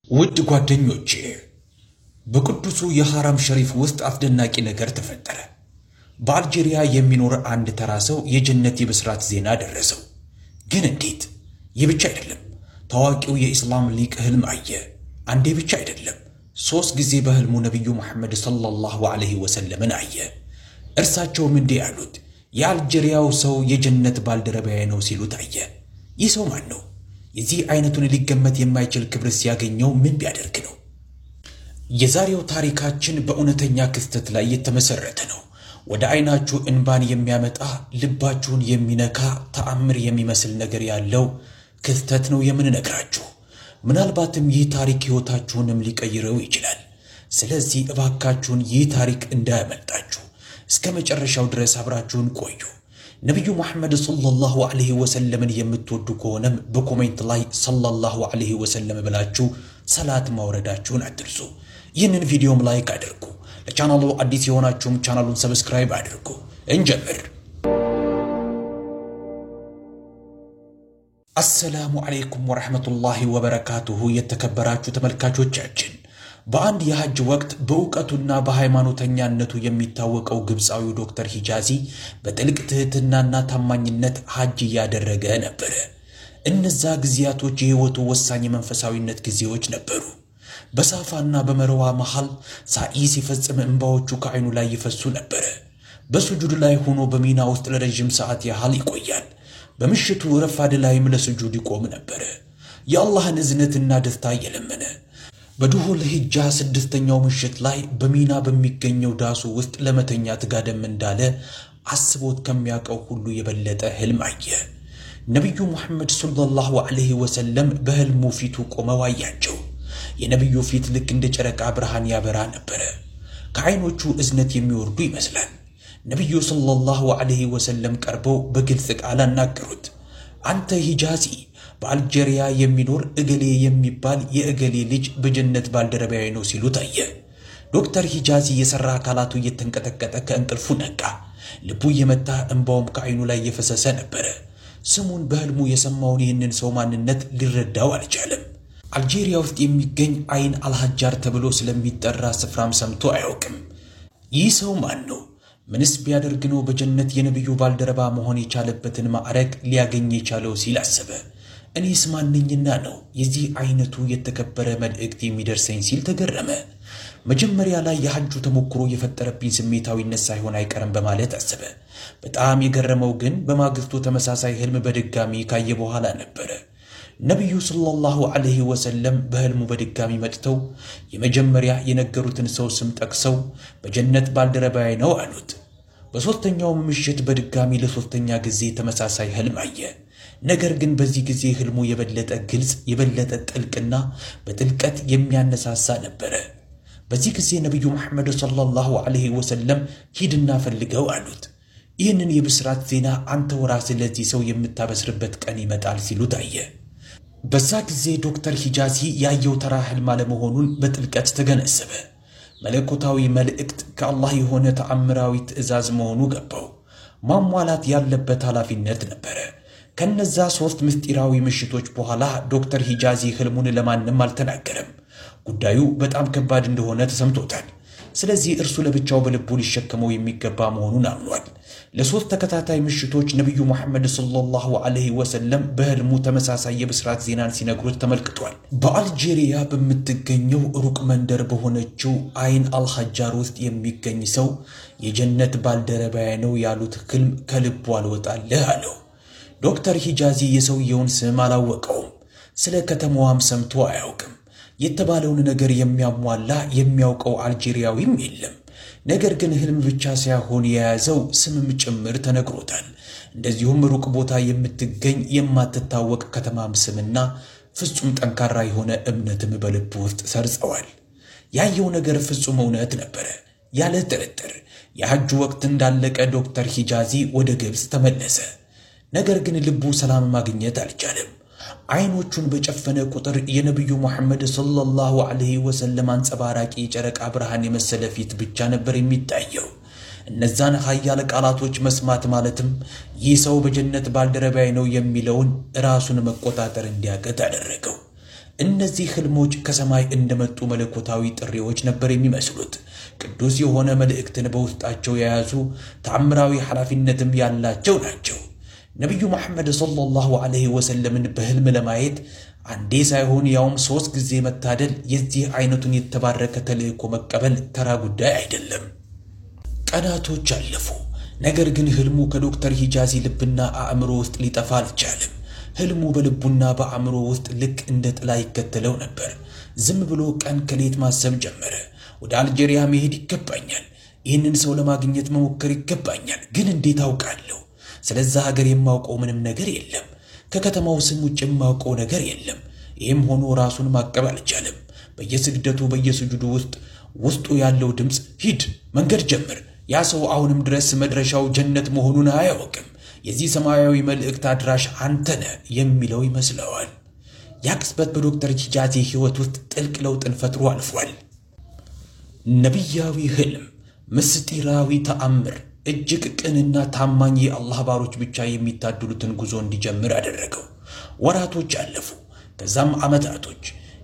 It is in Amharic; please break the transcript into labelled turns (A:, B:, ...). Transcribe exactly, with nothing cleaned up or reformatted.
A: ውድ ጓደኞቼ በቅዱሱ የሐራም ሸሪፍ ውስጥ አስደናቂ ነገር ተፈጠረ። በአልጄሪያ የሚኖር አንድ ተራ ሰው የጀነት የብስራት ዜና ደረሰው። ግን እንዴት? ይህ ብቻ አይደለም። ታዋቂው የኢስላም ሊቅ ህልም አየ። አንዴ ብቻ አይደለም፣ ሶስት ጊዜ በህልሙ ነብዩ መሐመድ ሰለላሁ ዐለይሂ ወሰለምን አየ። እርሳቸውም እንዲህ አሉት፣ የአልጄሪያው ሰው የጀነት ባልደረባዬ ነው ሲሉ ታየ። ይህ ሰው ማን ነው? የዚህ አይነቱን ሊገመት የማይችል ክብር ሲያገኘው ምን ቢያደርግ ነው? የዛሬው ታሪካችን በእውነተኛ ክስተት ላይ የተመሰረተ ነው። ወደ አይናችሁ እንባን የሚያመጣ ልባችሁን የሚነካ ተአምር የሚመስል ነገር ያለው ክስተት ነው የምንነግራችሁ። ምናልባትም ይህ ታሪክ ህይወታችሁንም ሊቀይረው ይችላል። ስለዚህ እባካችሁን ይህ ታሪክ እንዳያመልጣችሁ እስከ መጨረሻው ድረስ አብራችሁን ቆዩ። ነብዩ መሐመድ ሰለላሁ ዐለይሂ ወሰለም የምትወዱ ከሆነም በኮሜንት ላይ ሰለላሁ ዐለይሂ ወሰለም ብላችሁ ሰላት ማውረዳችሁን አትርሱ። ይህንን ቪዲዮም ላይክ አድርጉ። ለቻናሉ አዲስ የሆናችሁም ቻናሉን ሰብስክራይብ አድርጉ። እንጀምር። አሰላሙ አለይኩም ወራህመቱላሂ ወበረካቱሁ። የተከበራችሁ ተመልካቾቻችን በአንድ የሐጅ ወቅት በእውቀቱና በሃይማኖተኛነቱ የሚታወቀው ግብፃዊው ዶክተር ሂጃዚ በጥልቅ ትህትናና ታማኝነት ሐጅ ያደረገ ነበር። እነዛ ጊዜያቶች የህይወቱ ወሳኝ መንፈሳዊነት ጊዜዎች ነበሩ። በሳፋና በመርዋ መሃል ሳኢ ሲፈጽም እንባዎቹ ከዓይኑ ላይ ይፈሱ ነበር። በሱጁድ ላይ ሆኖ በሚና ውስጥ ለረጅም ሰዓት ያህል ይቆያል። በምሽቱ ረፋድ ላይም ለሱጁድ ይቆም ነበር፣ የአላህን እዝነትና ደስታ እየለመነ። በዱሁል ሂጃ ስድስተኛው ምሽት ላይ በሚና በሚገኘው ዳሱ ውስጥ ለመተኛት ጋደም እንዳለ አስቦት ከሚያውቀው ሁሉ የበለጠ ህልም አየ። ነብዩ መሐመድ ሰለላሁ ዐለይሂ ወሰለም በህልሙ ፊቱ ቆመው አያቸው። የነብዩ ፊት ልክ እንደ ጨረቃ ብርሃን ያበራ ነበር። ከዓይኖቹ እዝነት የሚወርዱ ይመስላል። ነብዩ ሰለላሁ ዐለይሂ ወሰለም ቀርበው በግልጽ ቃል አናገሩት። አንተ ሂጃዚ በአልጄሪያ የሚኖር እገሌ የሚባል የእገሌ ልጅ በጀነት ባልደረባዬ ነው ሲሉ ታየ። ዶክተር ሂጃዚ የሰራ አካላቱ እየተንቀጠቀጠ ከእንቅልፉ ነቃ። ልቡ እየመታ እንባውም ከዓይኑ ላይ እየፈሰሰ ነበር። ስሙን በህልሙ የሰማውን ይህንን ሰው ማንነት ሊረዳው አልቻለም። አልጄሪያ ውስጥ የሚገኝ አይን አልሐጃር ተብሎ ስለሚጠራ ስፍራም ሰምቶ አያውቅም። ይህ ሰው ማን ነው? ምንስ ቢያደርግ ነው በጀነት የነብዩ ባልደረባ መሆን የቻለበትን ማዕረግ ሊያገኝ የቻለው ሲል አሰበ። እኔስ ማንኝና ነው የዚህ አይነቱ የተከበረ መልእክት የሚደርሰኝ ሲል ተገረመ። መጀመሪያ ላይ የሐጁ ተሞክሮ የፈጠረብኝ ስሜታዊነት ሳይሆን አይቀርም በማለት አሰበ። በጣም የገረመው ግን በማግስቱ ተመሳሳይ ህልም በድጋሚ ካየ በኋላ ነበር። ነብዩ ሰለላሁ ዐለይሂ ወሰለም በህልሙ በድጋሚ መጥተው የመጀመሪያ የነገሩትን ሰው ስም ጠቅሰው በጀነት ባልደረባዬ ነው አሉት። በሶስተኛው ምሽት በድጋሚ ለሶስተኛ ጊዜ ተመሳሳይ ህልም አየ። ነገር ግን በዚህ ጊዜ ህልሙ የበለጠ ግልጽ፣ የበለጠ ጥልቅና በጥልቀት የሚያነሳሳ ነበር። በዚህ ጊዜ ነብዩ መሐመድ ሰለላሁ ዐለይሂ ወሰለም ሂድና ፈልገው አሉት። ይህንን የብስራት ዜና አንተ ወራስህ ለዚህ ሰው የምታበስርበት ቀን ይመጣል ሲሉ ታየ። በዛ ጊዜ ዶክተር ሂጃዚ ያየው ተራ ህልም አለመሆኑን በጥልቀት ተገነዘበ። መለኮታዊ መልእክት ከአላህ የሆነ ተአምራዊ ትእዛዝ መሆኑ ገባው። ማሟላት ያለበት ኃላፊነት ነበር። ከነዛ ሶስት ምስጢራዊ ምሽቶች በኋላ ዶክተር ሂጃዚ ህልሙን ለማንም አልተናገረም። ጉዳዩ በጣም ከባድ እንደሆነ ተሰምቶታል። ስለዚህ እርሱ ለብቻው በልቡ ሊሸከመው የሚገባ መሆኑን አምኗል። ለሶስት ተከታታይ ምሽቶች ነብዩ መሐመድ ሰለላሁ ዐለይሂ ወሰለም በህልሙ ተመሳሳይ የብስራት ዜናን ሲነግሩት ተመልክቷል። በአልጄሪያ በምትገኘው ሩቅ መንደር በሆነችው አይን አልሐጃር ውስጥ የሚገኝ ሰው የጀነት ባልደረባዬ ነው ያሉት ህልም ከልቡ አልወጣልህ አለው። ዶክተር ሂጃዚ የሰውየውን ስም አላወቀውም። ስለ ከተማዋም ሰምቶ አያውቅም። የተባለውን ነገር የሚያሟላ የሚያውቀው አልጄሪያዊም የለም። ነገር ግን ህልም ብቻ ሳይሆን የያዘው ስምም ጭምር ተነግሮታል። እንደዚሁም ሩቅ ቦታ የምትገኝ የማትታወቅ ከተማም ስምና ፍጹም ጠንካራ የሆነ እምነትም በልቡ ውስጥ ሰርጸዋል። ያየው ነገር ፍጹም እውነት ነበር። ያለ ጥርጥር የሐጁ ወቅት እንዳለቀ ዶክተር ሂጃዚ ወደ ግብፅ ተመለሰ። ነገር ግን ልቡ ሰላም ማግኘት አልቻለም። አይኖቹን በጨፈነ ቁጥር የነብዩ መሐመድ ሰለላሁ ዐለይሂ ወሰለም አንጸባራቂ ጨረቃ ብርሃን የመሰለ ፊት ብቻ ነበር የሚታየው። እነዛን ኃያል ቃላቶች መስማት ማለትም ይህ ሰው በጀነት ባልደረባዬ ነው የሚለውን ራሱን መቆጣጠር እንዲያቀት አደረገው። እነዚህ ህልሞች ከሰማይ እንደመጡ መለኮታዊ ጥሪዎች ነበር የሚመስሉት። ቅዱስ የሆነ መልእክትን በውስጣቸው የያዙ ተአምራዊ ኃላፊነትም ያላቸው ናቸው። ነብዩ መሐመድ ሰለላሁ ዐለይሂ ወሰለምን በህልም ለማየት አንዴ ሳይሆን ያውም ሶስት ጊዜ መታደል የዚህ አይነቱን የተባረከ ተልእኮ መቀበል ተራ ጉዳይ አይደለም። ቀናቶች አለፉ። ነገር ግን ህልሙ ከዶክተር ሂጃዚ ልብና አእምሮ ውስጥ ሊጠፋ አልቻለም። ህልሙ በልቡና በአእምሮ ውስጥ ልክ እንደ ጥላ ይከተለው ነበር። ዝም ብሎ ቀን ከሌት ማሰብ ጀመረ። ወደ አልጄሪያ መሄድ ይገባኛል፣ ይህንን ሰው ለማግኘት መሞከር ይገባኛል። ግን እንዴት አውቃለሁ? ስለዛ ሀገር የማውቀው ምንም ነገር የለም። ከከተማው ስም ውጭ የማውቀው ነገር የለም። ይህም ሆኖ ራሱን ማቀብ አልቻለም። በየስግደቱ በየስጁዱ ውስጥ ውስጡ ያለው ድምፅ ሂድ፣ መንገድ ጀምር፣ ያ ሰው አሁንም ድረስ መድረሻው ጀነት መሆኑን አያውቅም፣ የዚህ ሰማያዊ መልእክት አድራሽ አንተ ነህ የሚለው ይመስለዋል። ያ ቅጽበት በዶክተር ሂጃዚ ህይወት ውስጥ ጥልቅ ለውጥን ፈጥሮ አልፏል። ነቢያዊ ህልም፣ ምስጢራዊ ተአምር፣ እጅግ ቅንና ታማኝ የአላህ ባሮች ብቻ የሚታደሉትን ጉዞ እንዲጀምር አደረገው። ወራቶች አለፉ፣ ከዛም ዓመታቶች።